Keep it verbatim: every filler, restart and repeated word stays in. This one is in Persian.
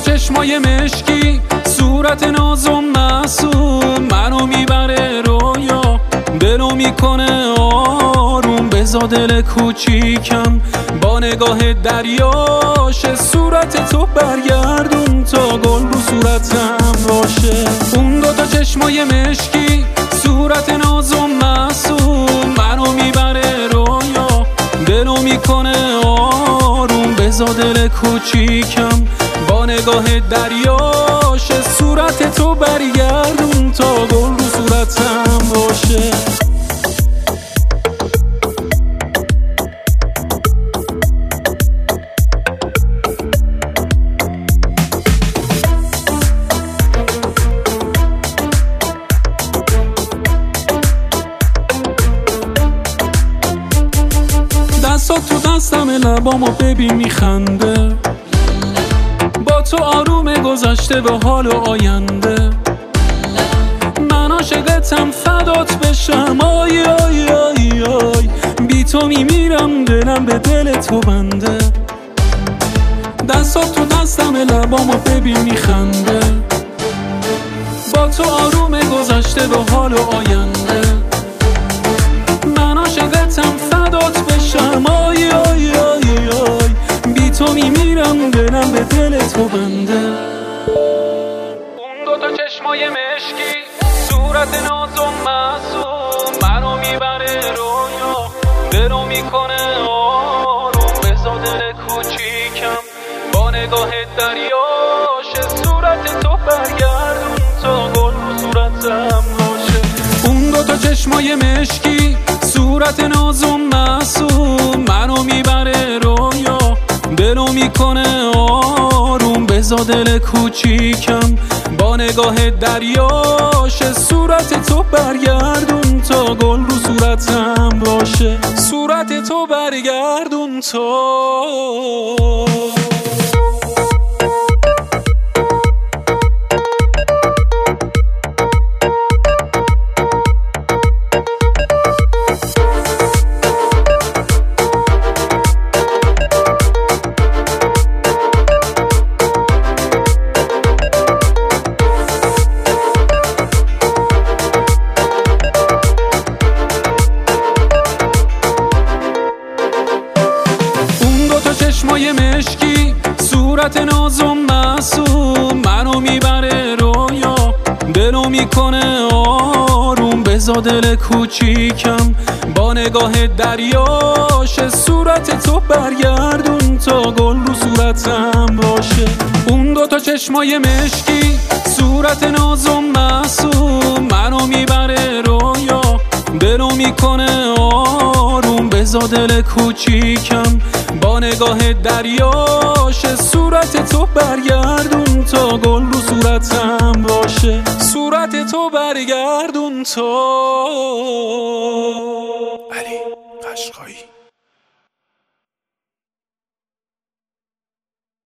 چشمای مشکی، صورت نازم معصوم منو میبره رویا، دلو میکنه آروم. بذار دل کوچیکم با نگاه دریاشه، صورت تو برگردون تا گل رو صورتم باشه. اون دوتا چشمای مشکی، صورت نازم معصوم منو میبره رویا، دلو میکنه آروم. بذار دل کوچیکم با نگاه دریاشه، صورت تو برگردون تا گل رو صورتم باشه. دستات تو دستم، لبامو ببین میخنده، با تو آروم گذشته به حال و آینده. من عاشقتم فدات بشم، آی آی آی آی، بی تو میمیرم دلم به دل تو بنده. دستات تو دستم، لبامو ببین میخنده، با تو آروم گذشته به حال و آینده. من عاشقتم فدات بشم، آی آی آی آی، بی تو میمیرم دلم به دل تو بنده. اون دوتا چشمای مشکی، صورت نازم معصوم منو میبره رویا، دلو میکنه آروم. بذار دل کوچیکم با نگاه دریاشه، صورت تو برگردون تا گل رو صورتم باشه. اون دوتا چشمای مشکی، صورت نازم معصوم منو میبره رویا، دلو میکنه آروم. بذار دل کوچیکم با نگاه دریاشه، صورت تو برگردون تا گل رو صورتم باشه، صورت تو برگردون تا چشمای مشکی، صورت نازم معصوم منو میبره رویا، دلو میکنه آروم. بذار دل کوچیکم با نگاه دریاشه، صورت تو برگردون تا گل رو صورتم باشه. اون دوتا چشمای مشکی، صورت نازم معصوم منو میبره رویا، دلو میکنه آروم. بذار دل کوچیکم با نگاه دریاشه، صورت تو برگردون تا گل رو صورتم باشه، صورت تو برگردون تا علی قشقایی.